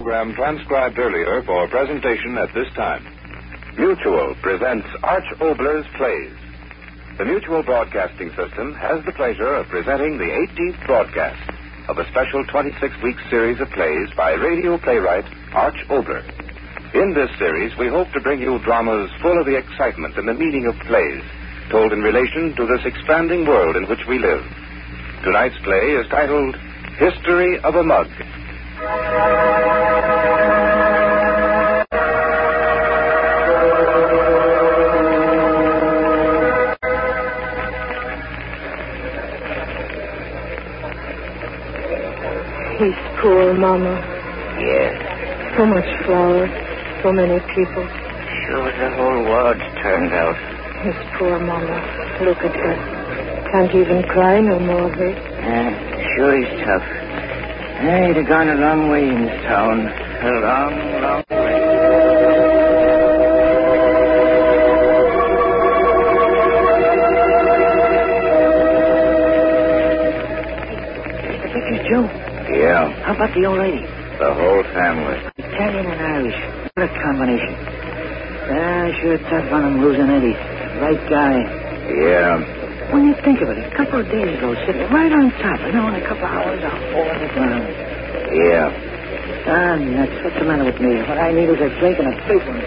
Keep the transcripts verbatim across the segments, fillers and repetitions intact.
Program transcribed earlier for presentation at this time. Mutual presents Arch Obler's Plays. The Mutual Broadcasting System has the pleasure of presenting the eighteenth broadcast of a special twenty-six week series of plays by radio playwright Arch Obler. In this series, we hope to bring you dramas full of the excitement and the meaning of plays, told in relation to this expanding world in which we live. Tonight's play is titled History of a Mug. His poor Mama. Yes. So much flour, so many people. Sure, the whole world's turned out. His poor Mama. Look at her. Can't even cry no more, eh? Uh, sure he's tough. Uh, he'd have gone a long way in this town. A long, long way. This is Joe. Yeah. How about the old lady? The whole family. Italian and Irish. What a combination. Ah, sure tough on him losing Eddie. Right guy. Yeah. When you think of it, a couple of days ago, sitting right on top, and now in a couple of hours, I'll fall on the ground. Yeah. Ah, nuts. What's the matter with me? What I need is a drink and a big one.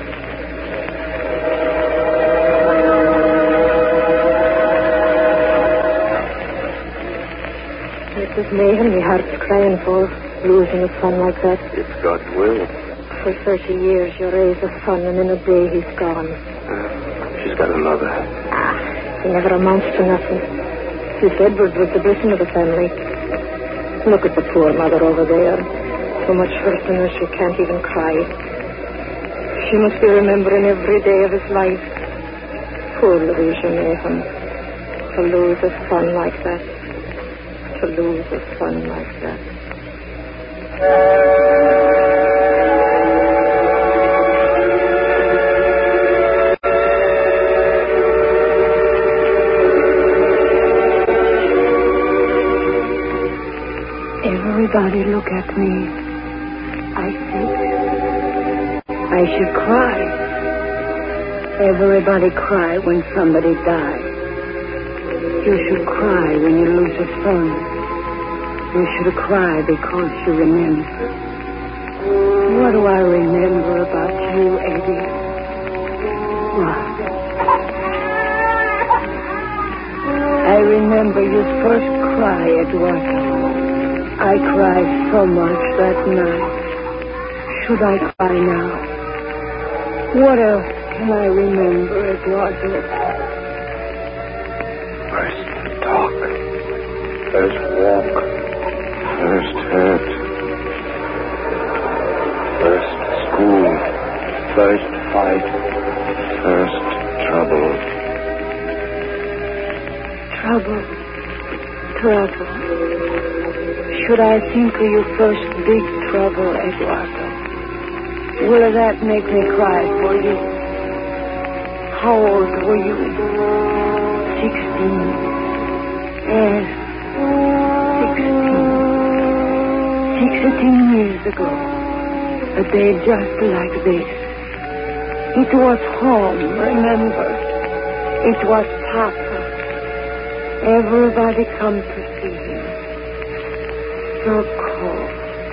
Missus Mayhem, my heart's crying for losing a son like that. It's God's will. For thirty years, you raised a son, and in a day he's gone. Uh, she's got another. Ah. He never amounts to nothing. This Edward was the blessing of the family. Look at the poor mother over there. So much hurt in her she can't even cry. She must be remembering every day of his life. Poor Louisa Mayhem. To lose a son like that. To lose a son like that. Everybody look at me. I think I should cry. Everybody cry when somebody dies. You should cry when you lose a son. You should cry because you remember. What do I remember about you, Eddie? What? I remember your first cry, Eduardo. I cried so much that night. Should I cry now? What else can I remember, Eduardo? First talk. First walk. First hurt. First school. First fight. First trouble. Trouble. Trouble. Should I think of your first big trouble, Eduardo? Will that make me cry for you? How old were you? Sixteen. Yes, sixteen. Sixteen years ago. A day just like this. It was home, remember? It was Papa. Everybody come to see him. So cold.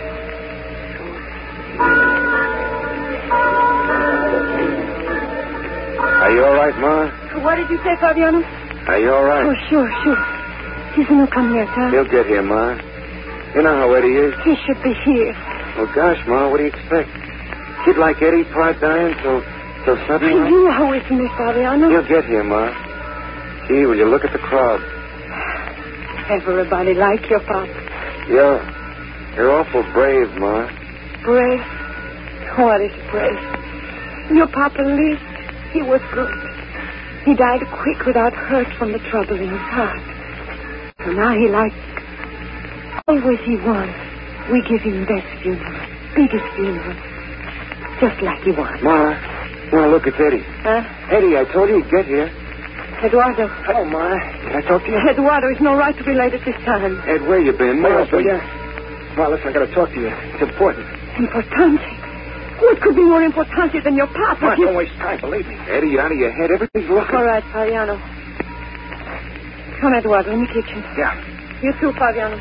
Are you all right, Ma? What did you say, Fabiano? Are you all right? Oh, sure, sure. He's going to come here, sir. He'll get here, Ma. You know how Eddie is. He should be here. Oh, gosh, Ma, what do you expect? Kid like Eddie, pride dying so, so suddenly? You know it's me, Fabiano. He'll get here, Ma. Gee, will you look at the crowd? Everybody like your pop. You're, you're awful brave, Ma. Brave? What is brave? Your papa lived. He was good. He died quick without hurt from the trouble in his heart. So now he like... Always he was. We give him best funeral. Biggest funeral. Just like he was. Ma, Ma, look, it's Eddie. Huh? Eddie, I told you he'd get here. Eduardo. Hello, Ma. Can I talk to you? Eduardo, it's no right to be late at this time. Ed, where you been? Ma, Ma, will ya? Ma, listen, I gotta talk to you. It's important. Importante? What could be more importante than your papa? Come on, don't waste time, believe me. Eddie, you're out of your head. Everything's looking. All right, Fabiano. Come, Eduardo, in the kitchen. Yeah. You too, Fabiano.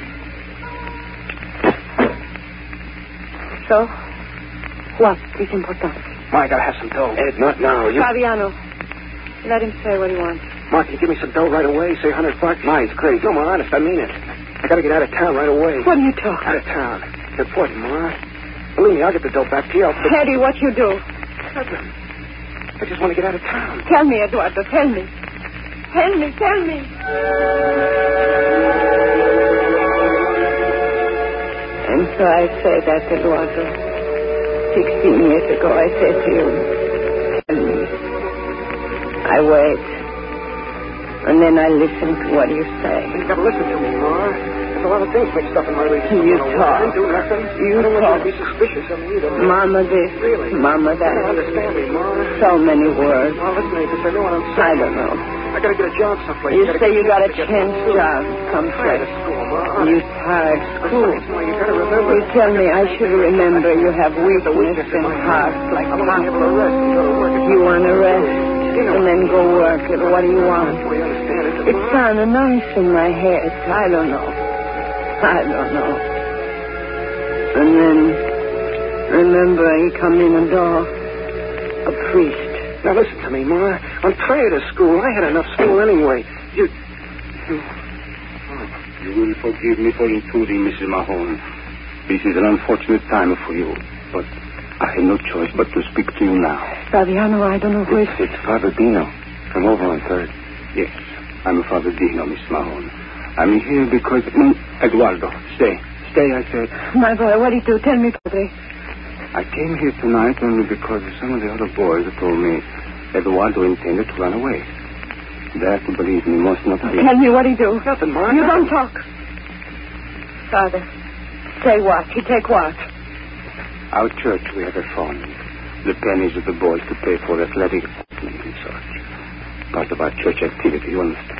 So, what is important? Ma, I gotta have some dough. Ed, not now. You... Fabiano, let him say what he wants. Ma, can you give me some dough right away? Say a hundred bucks? Ma, it's crazy. No, Ma, honest, I mean it. I gotta get out of town right away. What are you talking? Out of town. It's important, Ma. Believe me, I'll get the dough back to you. I'll fix... Eddie, what you do? Nothing. I just want to get out of town. Tell me, Eduardo, tell me. Tell me, tell me. And so I say that, Eduardo. Sixteen years ago, I said to you, tell me. I wait. And then I listen to what you say. You gotta listen to me, Ma. There's a lot of things mixed up in my relationship. You I talk. didn't do nothing. You I don't talk. want you to be suspicious of me either. Mama this, Really? Mama You that. don't understand me, Ma. So many words. Ma, listen to me, because I know what I'm I saying. don't know. I gotta get a job someplace. You gotta say get you got a get chance school. job. Come I'm tired first. of school, Ma. You tired school. Besides, Ma, you gotta remember. You tell me I should remember you have The weakness weakness in and my heart heart. like I want to be able to Papa. rest and go to work. You want to rest and then go work. What do you want? Before you understand it, It sounded nice in my head. I don't know. I don't know. And then, remember, he come in the door. A priest. Now listen to me, Ma. I'm tired of school. I had enough school anyway. You... You... You will forgive me for intruding, Missus Mahone. This is an unfortunate time for you, but I have no choice but to speak to you now. Fabiano, I don't know who is... It's Father Dino from over on Third. Yes, I'm Father Dino, Miss Mahone. I'm here because... No, Eduardo, stay. Stay, I said. My boy, what do you do? Tell me, Padre. I came here tonight only because some of the other boys told me Eduardo intended to run away. That, believe me, must not be... Tell me what he do. Nothing, Ma. You don't talk. Father, say what? He take what? Our church, we have a fund. The pennies of the boys to pay for athletic equipment and such. Part of our church activity, you understand?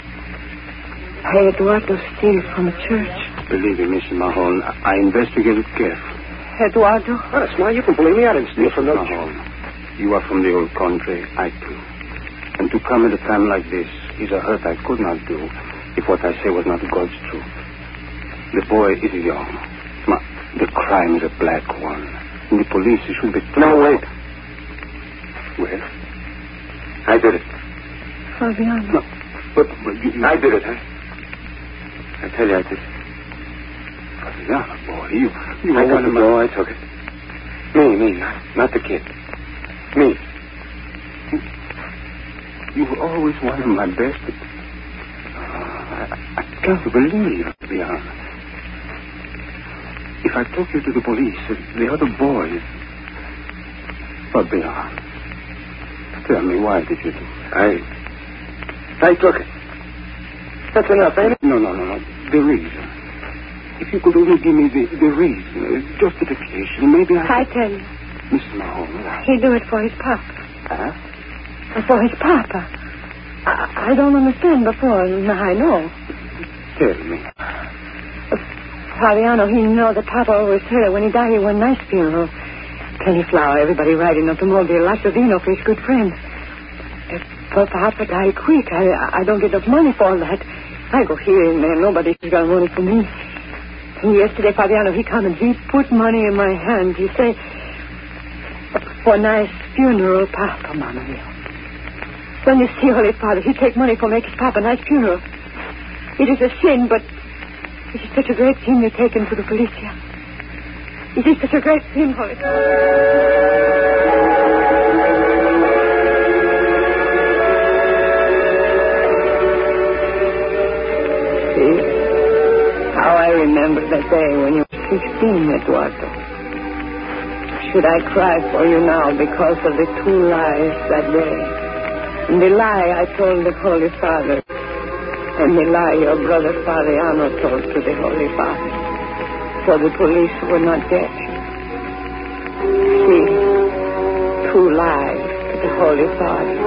Hey, Eduardo steal from a church. Believe me, Missus Mahone, I I investigated carefully. Eduardo? Honest, Ma, you can believe me. I didn't steal from no Jew. Mahone, you are from the old country. I too. And to come at a time like this is a hurt I could not do if what I say was not God's truth. The boy is young. Ma, the crime is a black one. And the police should be... No, wait. Well? I did it. Fabiano. No, but, but you, you... I did it, huh? I tell you, I did it. Fabiano, boy, you... you I are got one the of my... dough. I took it. Me, me, not, not the kid. Me. You were always one of my best. Uh, I, I can't believe, Fabiano. If I took you to the police, the other boys... Fabiano, tell me, why did you do it? I... I took it. That's enough, ain't it? No, no, no, no. The reason. If you could only give me the, the reason, uh, justification, maybe I... I tell you. Mister Mahone, why? He do it for his papa. Huh? For his papa. I, I don't understand before. Now I know. Tell me. Fabiano, he know that Papa always said when he died, he went nice funeral. Plenty flower, everybody riding automobile, lots of vino for his good friends. If Papa died quick, I, I don't get enough money for all that. I go here and there, nobody's got money for me. And yesterday, Fabiano, he come and he put money in my hand. He say, for nice funeral, Papa, Mama mia. When you see Holy Father, he take money for make his Papa nice funeral. It is a sin, but it is such a great sin they take him to the police here. It is such a great sin, Holy Father. See how I remember that day when you were sixteen, Eduardo. Should I cry for you now because of the two lies that day? And the lie I told the Holy Father, and the lie your brother Fabiano told to the Holy Father, so the police would not get you. See, two lies to the Holy Father.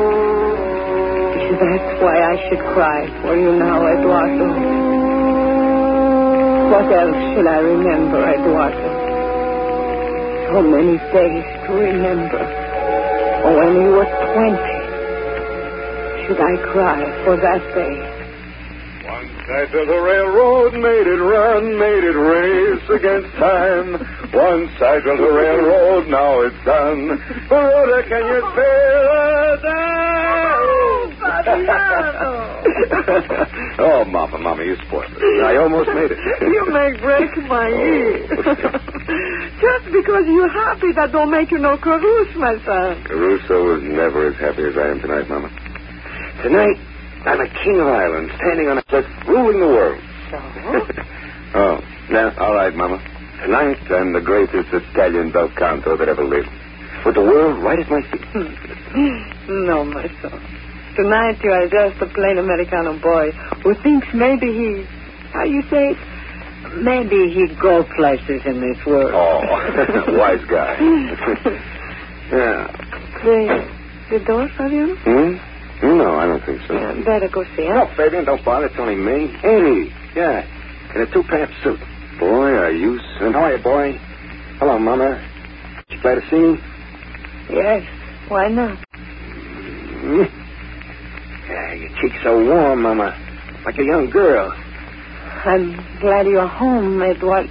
That's why I should cry for you now, Eduardo. What else should I remember, Eduardo? So many days to remember. Oh, when you were twenty. Should I cry for that day? One side of the railroad made it run, made it race against time. One side of the railroad, now it's done. Baroda, can you feel it? Oh, Mama, Mama, you spoiled it. I almost made it. You may break my ear. Just because you're happy, that don't make you no Caruso, my son. Caruso was never as happy as I am tonight, Mama. Tonight, I'm a king of Ireland, standing on a cliff, ruling the world. So? Oh, yeah, all right, Mama. Tonight, I'm the greatest Italian bel canto that ever lived. With the world right at my feet. No, my son. Tonight you are just a plain Americano boy who thinks maybe he, how you say it, maybe he go places in this world. Oh, wise guy. Yeah. The, the door, Fabian? Hmm? No, I don't think so. Yeah, better go see, huh? No, Fabian, don't bother. It's only me. Eddie. Yeah. In a two-pants suit. Boy, are you simple. How are you, boy? Hello, Mama. You glad to see me? Yes. Why not? Mm. Yeah, your cheeks so warm, Mama. Like a young girl. I'm glad you're home, Edward.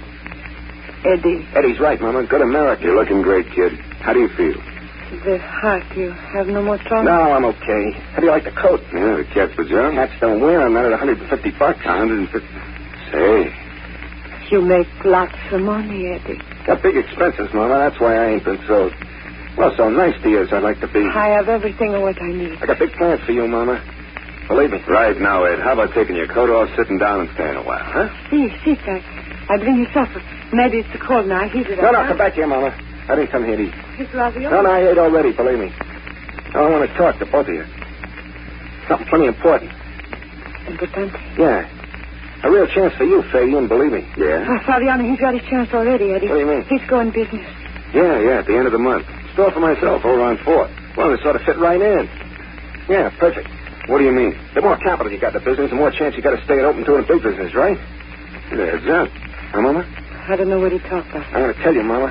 Eddie. Eddie's right, Mama. Good America. You're looking great, kid. How do you feel? The heart, you have no more trouble? No, I'm okay. How do you like the coat? Yeah, the cat's pajamas. Cats don't wear them. Not at one hundred fifty bucks. one hundred fifty. Say. You make lots of money, Eddie. Got big expenses, Mama. That's why I ain't been so, well, so nice to you as I'd like to be. I have everything of what I need. I got big plans for you, Mama. Believe me. Right now, Ed, how about taking your coat off, sitting down, and staying a while, huh? See, sit. I, I bring you supper. Maybe it's too cold now. I heat it No, up. no, huh? come back here, Mama. I didn't come here to eat. It's lovely. No, no, I ate already, believe me. Now I want to talk to both of you. Something plenty important. Important? Yeah. A real chance for you, Fabian, believe me. Yeah? Oh, Fabiano, he's got his chance already, Eddie. What do you mean? He's going business. Yeah, yeah, at the end of the month. Store for myself over on Fourth. Well, they sort of fit right in. Yeah, perfect. What do you mean? The more capital you got in the business, the more chance you got to stay open doing a big business, right? Yeah, it's that. Huh, Mama? I don't know what he talked about. I'm going to tell you, Mama.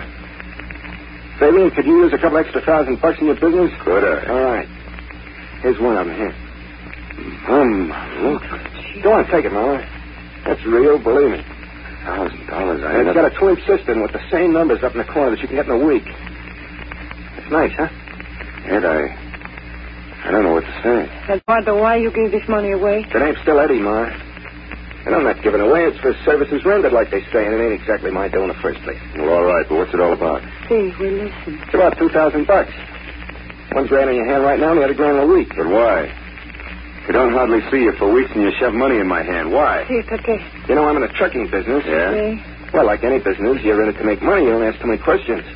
Fabian, could you use a couple extra thousand bucks in your business? Could I? All right. Here's one of them here. Um, look. Go on, take it, Mama. That's real, believe me. Thousand dollars. I And had it's got a twin cistern with the same numbers up in the corner that you can get in a week. It's nice, huh? Ed, I... I don't know what to say. Eduardo, why you give this money away? The name's still Eddie, Ma. And I'm not giving away. It's for services rendered, like they say, and it ain't exactly my doing in the first place. Well, all right, but what's it all about? See, we listen. It's about two thousand bucks. One grand in your hand right now, and the other grand in a week. But why? I don't hardly see you for weeks, and you shove money in my hand. Why? See, okay. You know, I'm in the trucking business. Yeah? See? Well, like any business, you're in it to make money. You don't ask too many questions.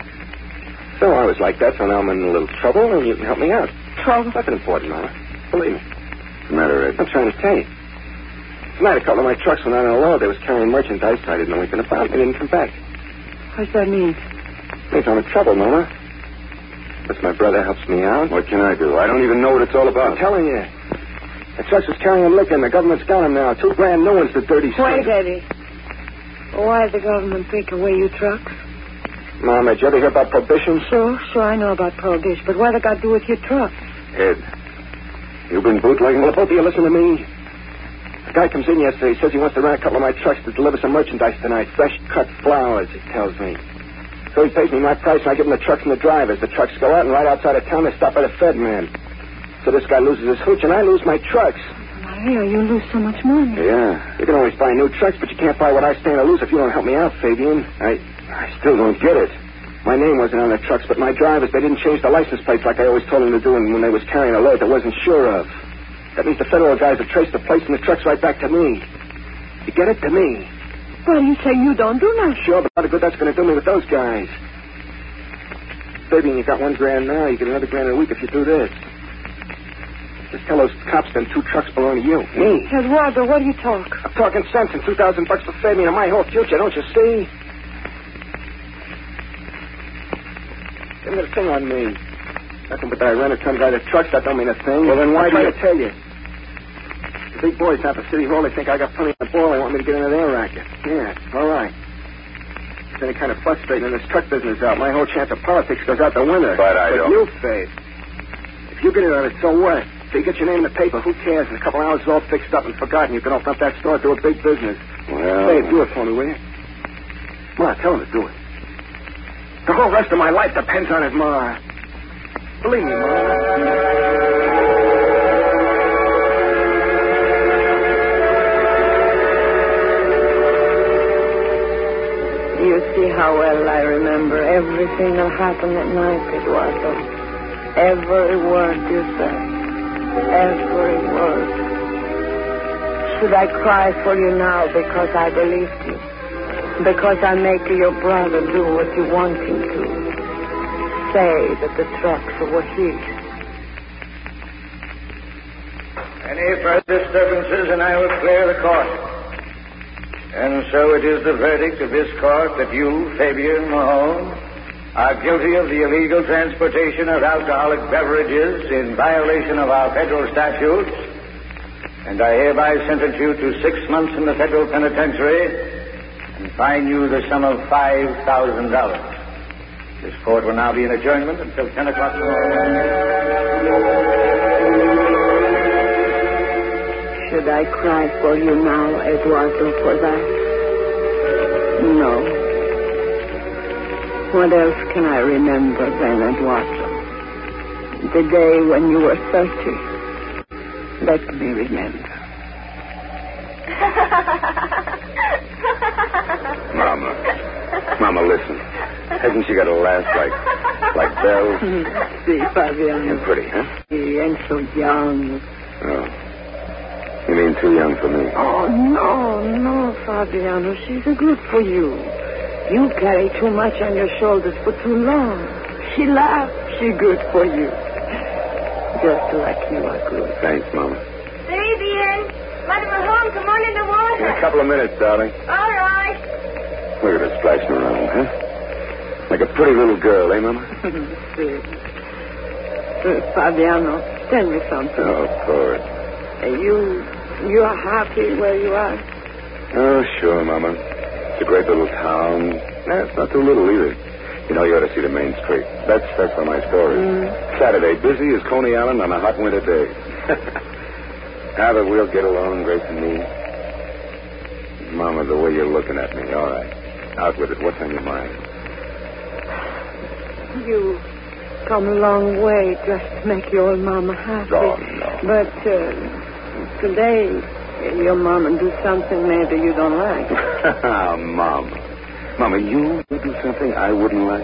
So I was like that, so now I'm in a little trouble, and you can help me out. Trouble? Nothing important, Mama. Believe me. What's the matter, Ed? I'm trying to tell you. Tonight, a couple of my trucks went out on a load. They was carrying merchandise I didn't know anything about. They didn't come back. What's that mean? Means I'm in trouble, Mama. But my brother helps me out. What can I do? I don't even know what it's all about. I'm telling you. The trucks was carrying liquor, and the government's got them now. Two brand new ones, the dirty Wait, stuff. Eddie. Why did the government take away your trucks? Mama, did you ever hear about prohibition? Sure, sure, I know about prohibition, but what they got to do with your truck? Ed, you've been bootlegging? Well, both of you listen to me. A guy comes in yesterday. He says he wants to rent a couple of my trucks to deliver some merchandise tonight. Fresh cut flowers, he tells me. So he pays me my price, and I give him the trucks and the drivers. The trucks go out, and right outside of town, they stop by the Fed man. So this guy loses his hooch, and I lose my trucks. Maria, you lose so much money. Yeah. You can always buy new trucks, but you can't buy what I stand to lose if you don't help me out, Fabian. I I still don't get it. My name wasn't on the trucks, but my drivers, they didn't change the license plates like I always told them to do when they was carrying a load that wasn't sure of. That means the federal guys have traced the plates and the trucks right back to me. You get it? To me. Well, you say you don't do nothing. Sure, but how good that's going to do me with those guys. Fabian, you got one grand now. You get another grand in a week if you do this. Just tell those cops them two trucks belong to you. Me. Eduardo, what do you talk? I'm talking sense and two thousand bucks for Fabian and my whole future, don't you see? Give me the thing on me. Nothing but that I rented some guy the trucks, that don't mean a thing. Well, then why I'm do trying you... to tell you. The big boys down at the City Hall, they think I got plenty of the ball. They want me to get into their racket. Yeah, all right. gets any kind of frustrating in this truck business out, my whole chance of politics goes out the window. But I don't. you, Faith, if you get it on it, so what? If you get your name in the paper, who cares? In a couple hours, it's all fixed up and forgotten. You can open up that store and do a big business. Well... Faith, do it for me, will you? Ma, tell him to do it. The whole rest of my life depends on it, Ma. Believe me, Ma. You see how well I remember everything that happened at night, Eduardo. Every word you said. Every word. Should I cry for you now because I believed you? Because I make your brother do what you want him to? Say that the trucks were his. Any further disturbances and I will clear the court. And so it is the verdict of this court that you, Fabian Mahone, are guilty of the illegal transportation of alcoholic beverages in violation of our federal statutes, and I hereby sentence you to six months in the federal penitentiary and fine you the sum of five thousand dollars. This court will now be in adjournment until ten o'clock tomorrow morning. Should I cry for you now, Eduardo, for that? No. What else can I remember then, Eduardo? The day when you were thirty. Let me remember. Mama. Mama, listen. Hasn't she got a laugh like, like bells? See, Fabiano. And pretty, huh? She ain't so young. Oh. You mean too young for me? Oh, no, no, Fabiano. She's good for you. You carry too much on your shoulders for too long. She laughs. She's good for you. Just like you are good. Thanks, Mama. Fabian, Mother Mahone, come on in the water. In a couple of minutes, darling. All right. Look at her splashing around, huh? Like a pretty little girl, eh, Mama? See. Uh, Fabiano, tell me something. Oh, of course. Uh, you, you are happy where you are? Oh, sure, Mama. It's a great little town. Eh, it's not too little either. You know, you ought to see the main street. That's that's where my store is. Mm. Saturday, busy as Coney Island on a hot winter day. Now that we'll get along, Grace and me. Mama, the way you're looking at me. All right. Out with it. What's on your mind? You come a long way just to make your mama happy. Oh, no. But uh, today, your mama do something maybe you don't like. Mama. Mama, you would do something I wouldn't like?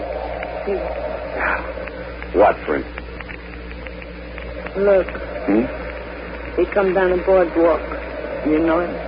See. What, for instance? Look. Hmm? He come down the boardwalk. You know him?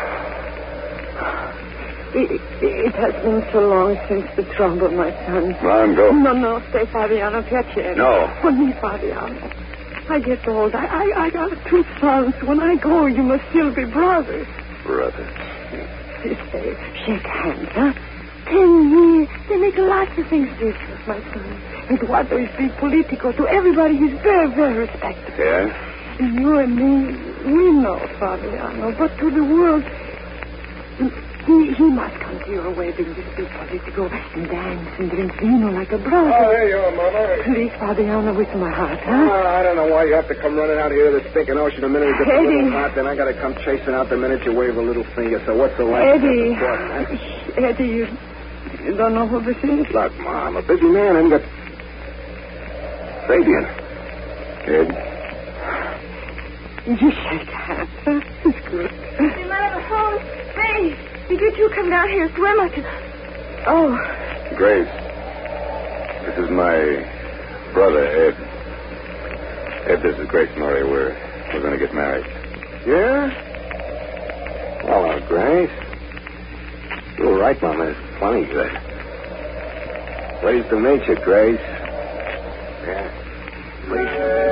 It, it has been so long since the trouble, my son. Come on, go. No, no, stay, Fabiano. Piacere. No. For me, Fabiano. I get old. I, I, I got two sons. When I go, you must still be brothers. Brothers. Stay. Shake hands, huh? Ten years. They make lots of things different, my son. Eduardo is big political. To everybody, he's very, very respectable. Yeah? You and me, we know, Fabiano. But to the world... He, he must come to your wedding, this big political, and dance and drink vino like a brother. Oh, there you are, Mama. Please, Fabiano, with my heart, huh? Oh, I don't know why you have to come running out here to the stinking ocean the minute it gets a Eddie. little hot, then I got to come chasing out the minute you wave a little finger. So what's the license? Eddie. Course, huh? Eddie, you, you don't know who this is? Look, Ma, I'm a busy man. I haven't got... Fabian. Ed? You shake hands, huh? It's good. Hey, Mother Mahone, Faye. Did you two come down here to swim? I could... Oh. Grace. This is my brother, Ed. Ed, this is Grace Murray. We're, we're going to get married. Yeah? Hello, Grace. You're right, Mama. It's funny. Uh, pleased to meet you, Grace. Yeah. Pleased.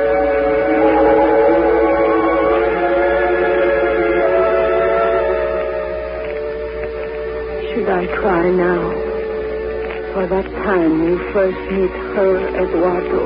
Should I cry now for that time you first meet her, Eduardo?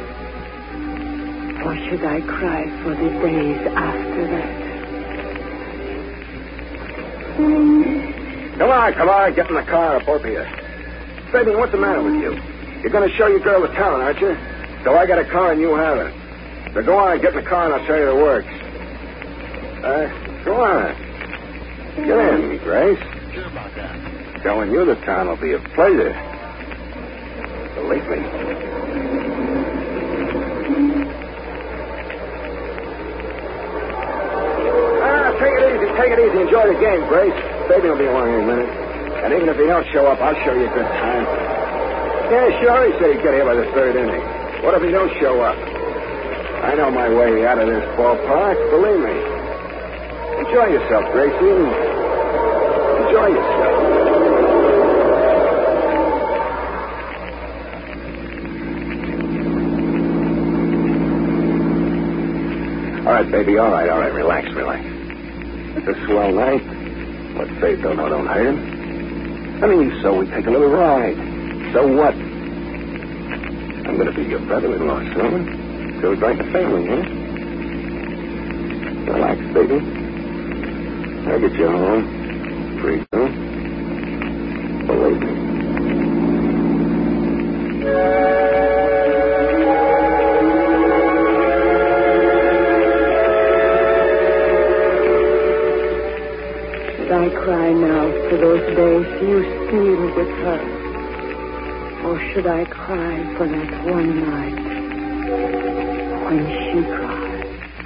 Or should I cry for the days after that? Come on, come on. Get in the car, both of you. Fabian, what's the matter with you? You're going to show your girl the town, aren't you? So I got a car and you haven't. So go on, get in the car and I'll show you the works. Uh, go on. Get in, Grace. Sure about that. Showing you the town will be a pleasure. Believe me. Ah, take it easy, take it easy. Enjoy the game, Grace. Fabian will be along in a minute. And even if he don't show up, I'll show you a good time. Yeah, sure, he said he'd get here by the third inning. What if he don't show up? I know my way out of this ballpark, believe me. Enjoy yourself, Gracie. Enjoy yourself. All right, baby, all right, all right. Relax, relax. It's a swell night. Let's say don't know, don't hurt him. I mean, so we take a little ride. So what? I'm going to be your brother-in-law soon. Goes like a family, huh? Relax, baby. I'll get you home. Free, huh? Believe me. Should I cry now for those days you spent with her? Or should I cry for that one night when she cried?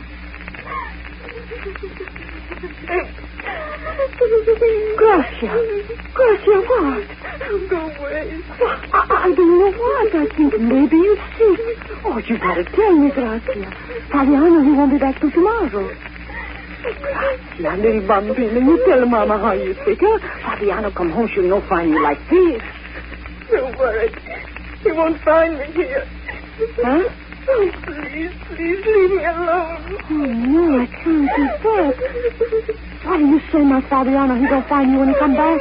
Gracia. Gracia, what? Go away. I, I don't know what. I think maybe you're sick. Oh, you gotta tell me, Gracia. Fabiano, he won't be back till tomorrow. Gracia, little bambina, you tell Mama how you're sick, huh? Fabiano come home, she'll not find you like this. Don't worry. He won't find me here. Huh? Oh, please, please leave me alone. Oh, no, I can't do that. Why do you say, my Fabiano, he don't find you when he come back?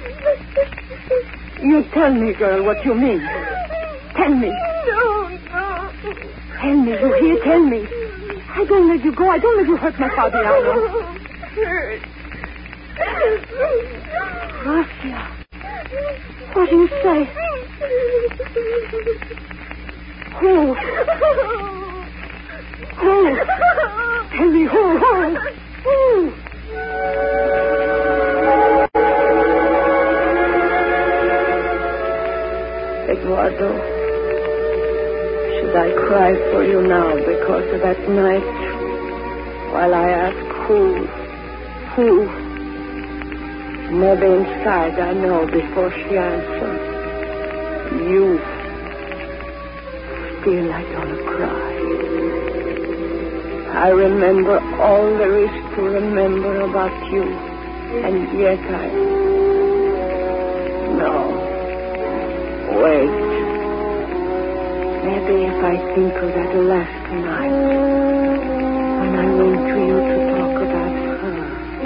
You tell me, girl, what you mean. Tell me. No, no. Tell me, you hear? Tell me. I don't let you go. I don't let you hurt my Fabiano. Hurt. Gracia. What do you say? Who? Who? Tell me who? Who? Who? Eduardo, should I cry for you now because of that night? While I ask who? Who? Maybe inside I know before she answers. You. Still I don't cry. I remember all there is to remember about you. And yet I... No. Wait. Maybe if I think of that last night when I went to you to talk about her.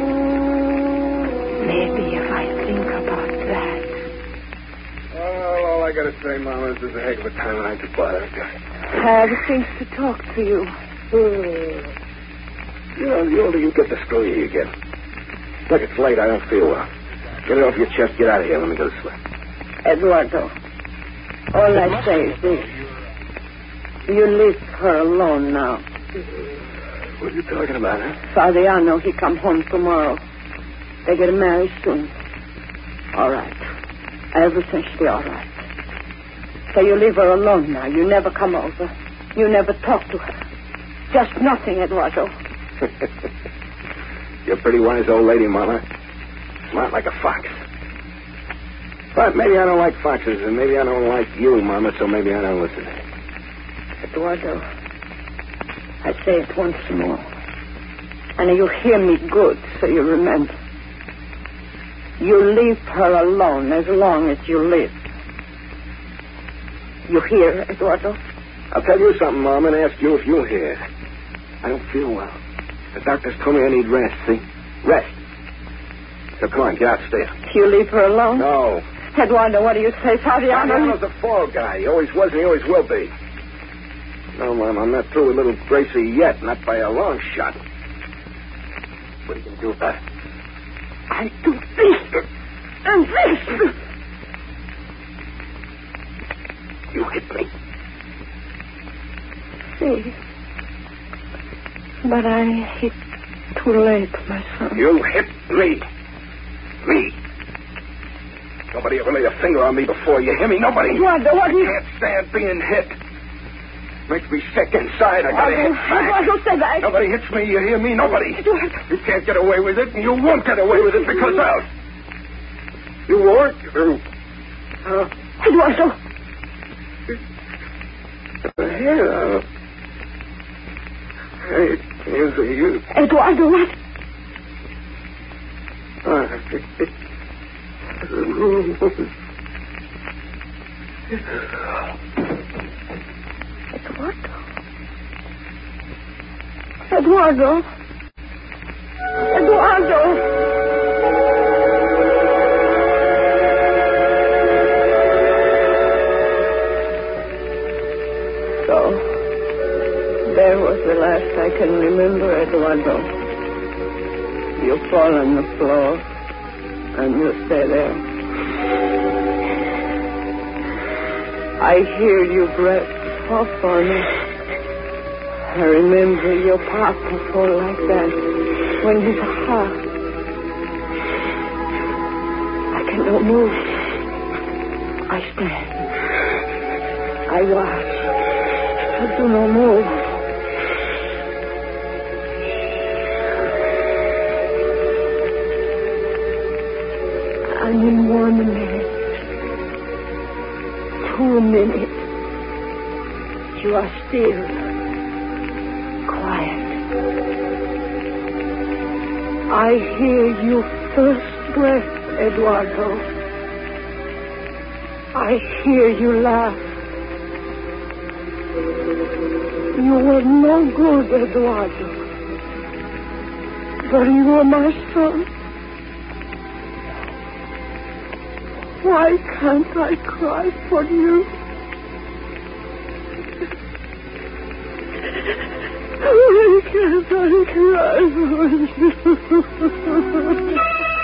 Maybe if I think about that. Well, all I gotta say, Mama, this is a heck of a time and I could bother. I have things to talk to you. You know, the older you get, the screwier you get. Look, it's late. I don't feel well. Get it off your chest. Get out of here. Let me go to sleep. Eduardo, all I say is this. You leave her alone now. What are you talking about, huh? Fabiano, he come home tomorrow. They get married soon. All right. Everything should be all right. So you leave her alone now. You never come over. You never talk to her. Just nothing, Eduardo. You're a pretty wise old lady, Mama. Smart like a fox. But maybe I don't like foxes, and maybe I don't like you, Mama, so maybe I don't listen. Eduardo, I say it once more. And you hear me good, so you remember. You leave her alone as long as you live. You hear, Eduardo? I'll tell you something, Mom, and ask you if you'll hear. I don't feel well. The doctors told me I need rest, see? Rest. So come on, get outstairs. You leave her alone? No. Eduardo, what do you say, Fabiano? Fabiano's a fall guy. He always was and he always will be. No, Mom, I'm not through with little Gracie yet, not by a long shot. What are you going to do about it? I do this. And this. You hit me. See. But I hit too late, my son. You hit me. Me. Nobody ever laid a finger on me before. You hear me? Nobody. Eduardo, what I you... can't stand being hit. Makes me sick inside. I gotta hit back. Eduardo, say that. Nobody hits me. You hear me? Nobody. Eduardo. You can't get away with it, and you won't get away with it because I'll... You won't? You... Uh, Eduardo. Here, Hey, here's a you. Eduardo, what? Uh, it, it, the room was... Eduardo. Eduardo. Eduardo. So, there was the last I can remember, Eduardo. You fall on the floor, and you stay there. I hear your breath soft on me. I remember your papa fall like that when he was half. I cannot move. I stand. I watch. I do not move. And in one minute, two minutes, you are still quiet. I hear your first breath, Eduardo. I hear you laugh. You were no good, Eduardo. But you were my son. Why can't I cry for you? Why can't I cry for you?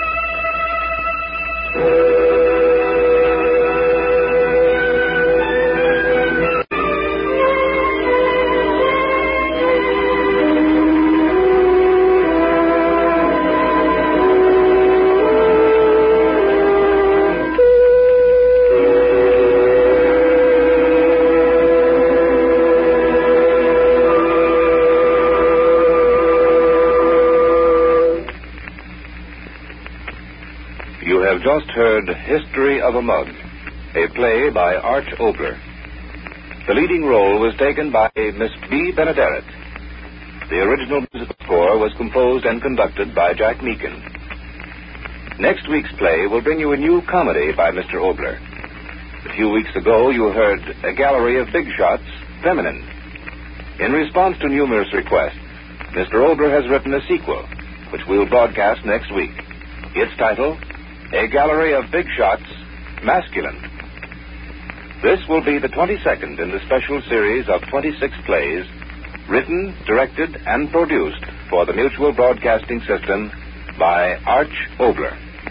Just heard History of a Mug, a play by Arch Obler. The leading role was taken by Miss B. Benaderet. The original musical score was composed and conducted by Jack Meakin. Next week's play will bring you a new comedy by Mister Obler. A few weeks ago, you heard A Gallery of Big Shots, Feminine. In response to numerous requests, Mister Obler has written a sequel, which we'll broadcast next week. Its title, A Gallery of Big Shots, Masculine. This will be the twenty-second in the special series of twenty-six plays written, directed, and produced for the Mutual Broadcasting System by Arch Obler.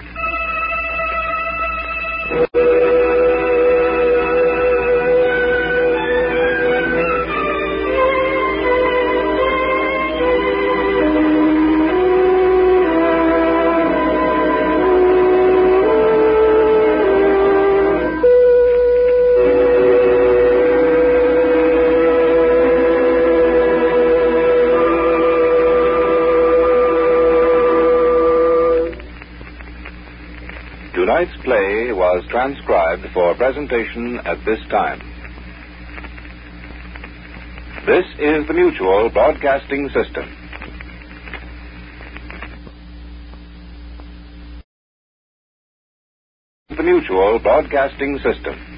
Tonight's play was transcribed for presentation at this time. This is the Mutual Broadcasting System. The Mutual Broadcasting System.